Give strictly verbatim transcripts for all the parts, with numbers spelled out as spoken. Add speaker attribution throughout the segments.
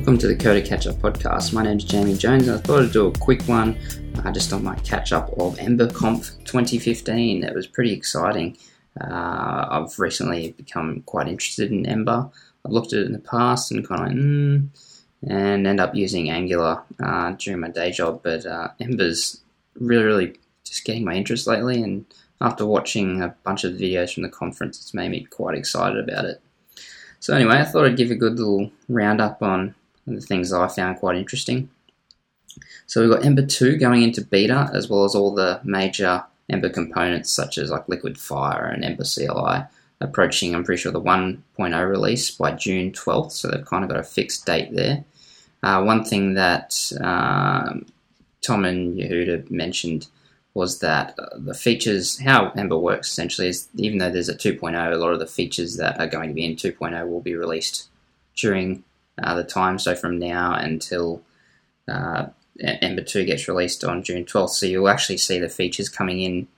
Speaker 1: Welcome to the Coder Catch Up podcast. My name is Jamie Jones, and I thought I'd do a quick one uh, just on my catch up of EmberConf twenty fifteen. It was pretty exciting. Uh, I've recently become quite interested in Ember. I've looked at it in the past and kind of like, mm, and end up using Angular uh, during my day job. But uh, Ember's really, really just getting my interest lately. And after watching a bunch of videos from the conference, it's made me quite excited about it. So anyway, I thought I'd give a good little roundup on the things that I found quite interesting. So we've got Ember two going into beta, as well as all the major Ember components such as like Liquid Fire and Ember C L I approaching, I'm pretty sure, the one point oh release by June twelfth, so they've kind of got a fixed date there. Uh, one thing that um, Tom and Yehuda mentioned was that uh, the features, how Ember works essentially is, even though there's a two point oh, a lot of the features that are going to be in two point oh will be released during uh, the time, so from now until uh, Ember two gets released on June twelfth, so you'll actually see the features coming in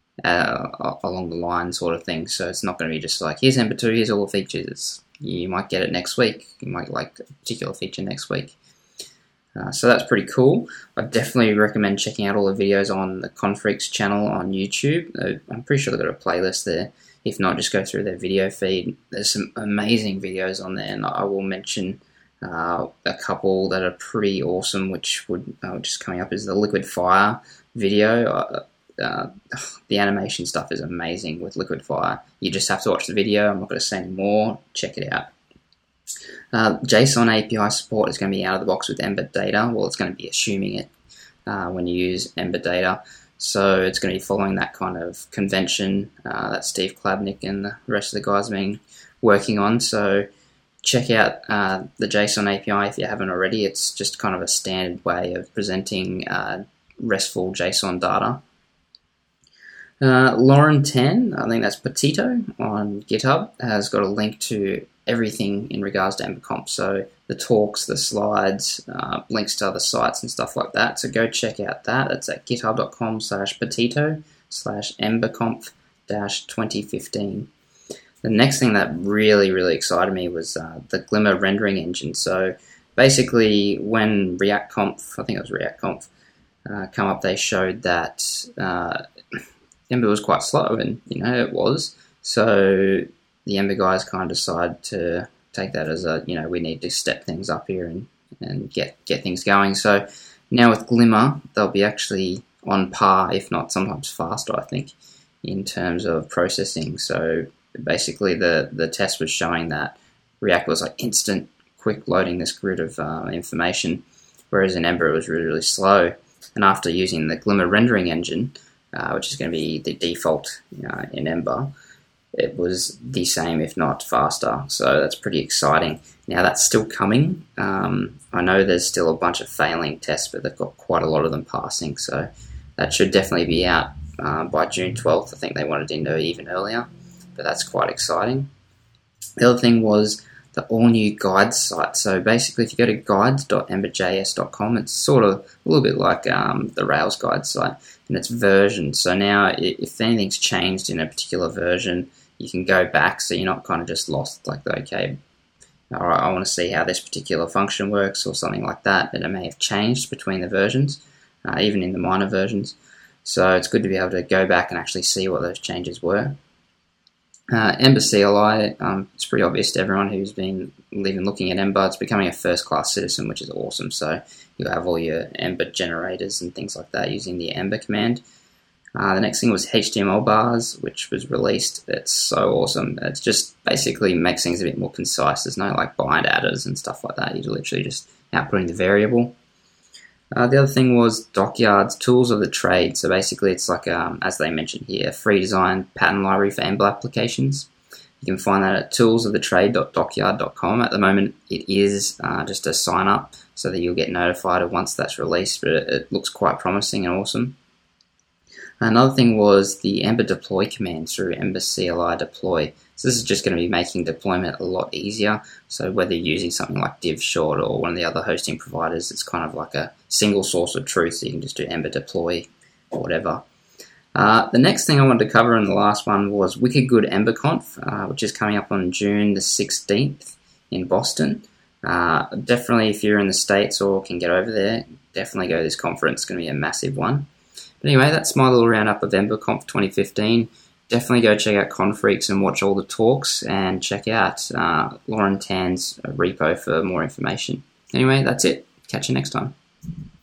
Speaker 1: uh, along the line sort of thing. So it's not going to be just like, here's Ember two, here's all the features. It's, you might get it next week, you might like a particular feature next week. Uh, so that's pretty cool. I definitely recommend checking out all the videos on the Confreaks channel on YouTube. Uh, I'm pretty sure they've got a playlist there. If not, just go through their video feed. There's some amazing videos on there, and I will mention uh, a couple that are pretty awesome, which would uh, just coming up is the Liquid Fire video. Uh, uh, the animation stuff is amazing with Liquid Fire. You just have to watch the video. I'm not going to say any more. Check it out. Uh, JSON A P I support is going to be out of the box with Ember Data. Well, it's going to be assuming it uh, when you use Ember Data. So it's going to be following that kind of convention uh, that Steve Klabnik and the rest of the guys have been working on. So check out uh, the JSON A P I if you haven't already. It's just kind of a standard way of presenting uh, RESTful JSON data. Uh, Lauren ten, I think that's Petito on GitHub, has got a link to everything in regards to EmberConf. So the talks, the slides, uh, links to other sites and stuff like that. So go check out that. It's at github.com slash Petito slash EmberConf dash 2015. The next thing that really, really excited me was uh, the Glimmer rendering engine. So basically when ReactConf, I think it was ReactConf, uh, come up, they showed that uh, Ember was quite slow, and you know it was. So the Ember guys kind of decided to take that as a, you know, we need to step things up here and, and get, get things going. So now with Glimmer, they'll be actually on par, if not sometimes faster, I think, in terms of processing. So basically the, the test was showing that React was like instant, quick loading this grid of uh, information, whereas in Ember it was really, really slow. And after using the Glimmer rendering engine, uh, which is going to be the default uh, in Ember, it was the same, if not faster. So that's pretty exciting. Now that's still coming. Um, I know there's still a bunch of failing tests, but they've got quite a lot of them passing. So that should definitely be out uh, by June twelfth. I think they wanted to know even earlier, but that's quite exciting. The other thing was the all-new guides site. So basically, if you go to guides dot ember j s dot com, it's sort of a little bit like um, the Rails guide site, and it's versioned. So now if anything's changed in a particular version, you can go back, so you're not kind of just lost, like, okay, all right, I want to see how this particular function works or something like that, but it may have changed between the versions, uh, even in the minor versions. So it's good to be able to go back and actually see what those changes were. Uh, Ember C L I, um, it's pretty obvious to everyone who's been even looking at Ember. It's becoming a first-class citizen, which is awesome. So you'll have all your Ember generators and things like that using the Ember command. Uh, the next thing was H T M L bars, which was released. It's so awesome. It just basically makes things a bit more concise. There's no like bind adders and stuff like that. You're literally just outputting the variable. Uh, the other thing was Dockyard's Tools of the Trade. So basically it's like, um, as they mentioned here, a free design pattern library for Ember applications. You can find that at tools of the trade dot dockyard dot com. At the moment it is uh, just a sign up so that you'll get notified of once that's released, but it, it looks quite promising and awesome. Another thing was the Ember deploy command through Ember C L I deploy. So this is just going to be making deployment a lot easier. So whether you're using something like DivShort or one of the other hosting providers, it's kind of like a single source of truth. So you can just do Ember deploy or whatever. Uh, the next thing I wanted to cover in the last one was Wicked Good EmberConf, uh, which is coming up on June the sixteenth in Boston. Uh, definitely, if you're in the States or can get over there, definitely go to this conference. It's going to be a massive one. But anyway, that's my little roundup of EmberConf twenty fifteen. Definitely go check out Confreaks and watch all the talks, and check out uh, Lauren Tan's repo for more information. Anyway, that's it. Catch you next time.